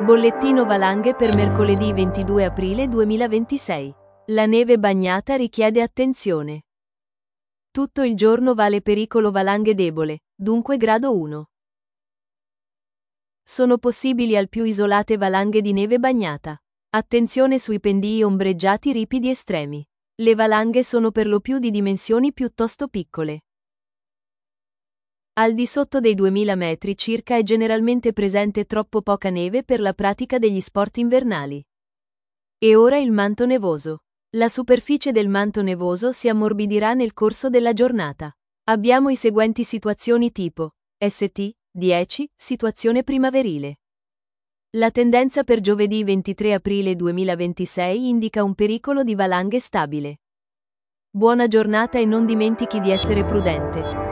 Bollettino valanghe per mercoledì 22 aprile 2026. La neve bagnata richiede attenzione. Tutto il giorno vale pericolo valanghe debole, dunque grado 1. Sono possibili al più isolate valanghe di neve bagnata. Attenzione sui pendii ombreggiati ripidi estremi. Le valanghe sono per lo più di dimensioni piuttosto piccole. Al di sotto dei 2000 metri circa è generalmente presente troppo poca neve per la pratica degli sport invernali. E ora il manto nevoso. La superficie del manto nevoso si ammorbidirà nel corso della giornata. Abbiamo i seguenti situazioni tipo ST 10, situazione primaverile. La tendenza per giovedì 23 aprile 2026 indica un pericolo di valanghe stabile. Buona giornata e non dimentichi di essere prudente.